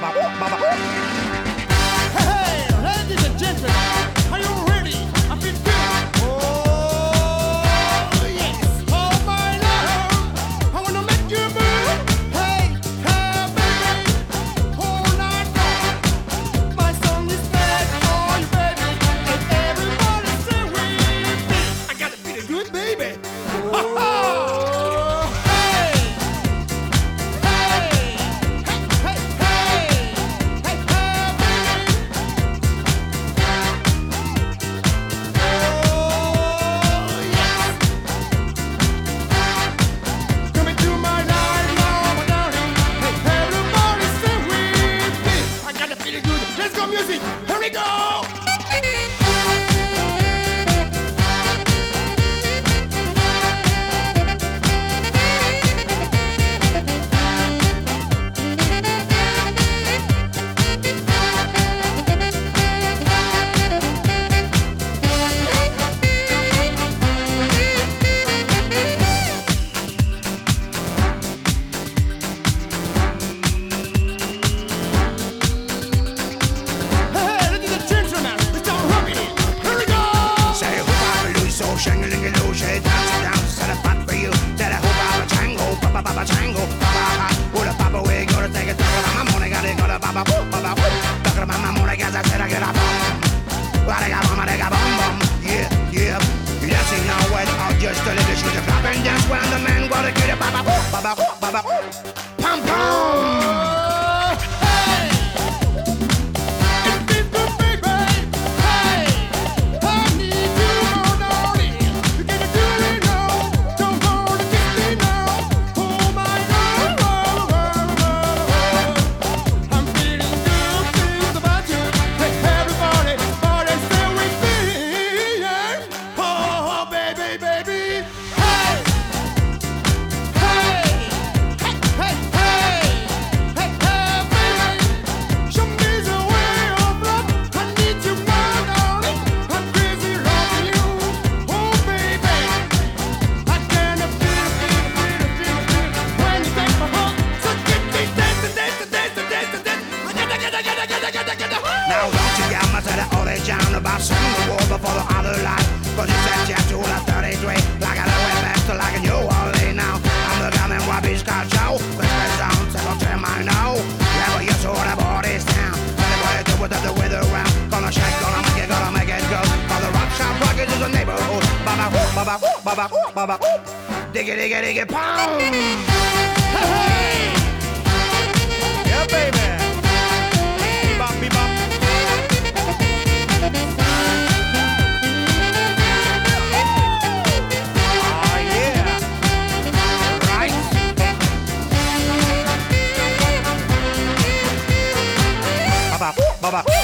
Hey, ladies and gentlemen, are you ready? I feel good. Oh, yes. Oh, my love, I wanna make you move. Hey, hey, baby, all night long. My song is made for you, baby, and everybody sing with me. I gotta feel good, baby. Oh, hey, hey, hey, hey, hey, baby. Come into my life now, my darling. Hey, everybody sing with me. I gotta feel good. Let's go, music. Here we go. Hey, ladies and gentlemen, it's all rocking. Here we go. Say hoop-a-ba-loo, so shing-a-ling-a-loo, say dance, set a spot for you. Said a hoop-a-ba-tango, ba-ba-ba-ba-tango, ba-ba-ha. With a papa, we go to take a talk about my money, got it, got a ba-ba-boop, ba-ba-boop. Talk about my money, guys, I said I get a bum. Well, I got bum, bum. Yeah, yeah. Yes, you know it, I'll just tell you this, you can clap and dance when the man go to get it, ba-ba-boop, ba-ba-boop, ba-ba-boop. Pum, pum. Hey, it feels good, baby. Hey, I need you more, darling. You gotta do it now. Don't wanna kiss me now. Oh my God, I'm feeling good, things about you. Hey, everybody, party, stay with me. Yeah. Oh, baby, baby. Hey, hey, hey, hey, hey, hey, baby. Show me the way of love. I need you now, darling. I'm crazy loving you. Oh, baby. I cannot feel when you take my heart. So get me dancing, dancing, dancing, dancing, dancing. Now don't you get much of the old John about setting the war before the other life. Cause you said you to the 33, like I went back to like a New Orleans now. I'm the gun and Robbie's got Joe, but the sound settle to my know. Yeah, but you saw the body's down. Better go ahead to with the weather around. Gonna shake, gonna make it go. For the rock shop rockets is a neighborhood. Baba whoop, baba whoop, baba whoop, baba whoop. Diggy, diggy, diggy, pound. Hey, Yeah, baby. Bebop, bebop. Oh, yeah. Right. Baba whoop, baba whoop.